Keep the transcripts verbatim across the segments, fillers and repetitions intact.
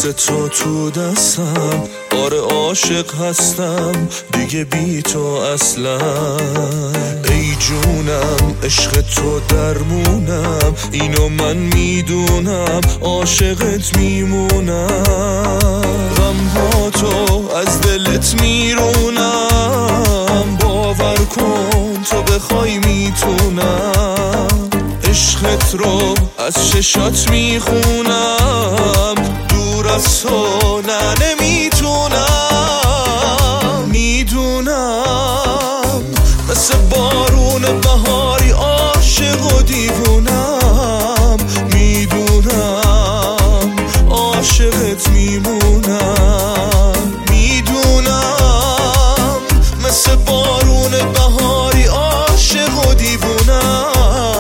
عطر تو تو دستم، آره عاشق هستم دیگه بی تو اصلا. ای جونم عشق تو درمونم، اینو من میدونم عاشقت میمونم. غمها تو از دلت میرونم، باور کن تو بخوای میتونم. عشقت رو از چشات میخونم، دور از تو نه نمیتونم. میدونم مثل بارون بهاری عاشق و دیوونم. میدونم عاشقت میمونم. میدونم مثل بارون بهاری عاشق و دیوونم.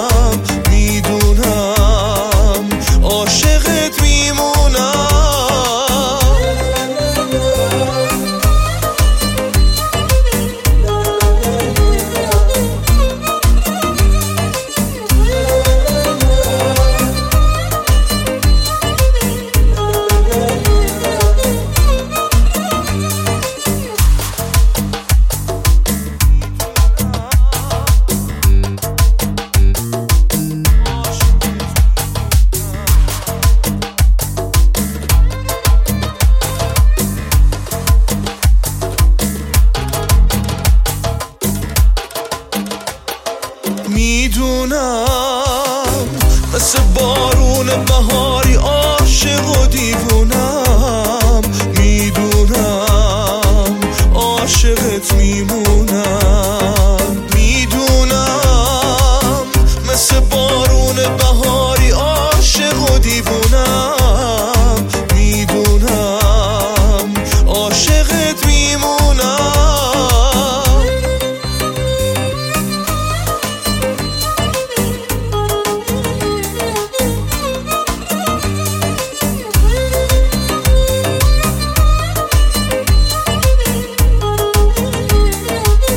میدونم مثل بارون بهاری عاشق و دیوونم. میدونم عاشقت میمونم. میدونم مثل بارون بهاری عاشق و دیوونم. میدونم عاشقت میمونم.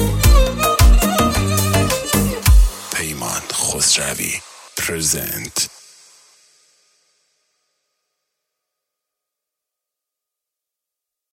Peyman Khosravi present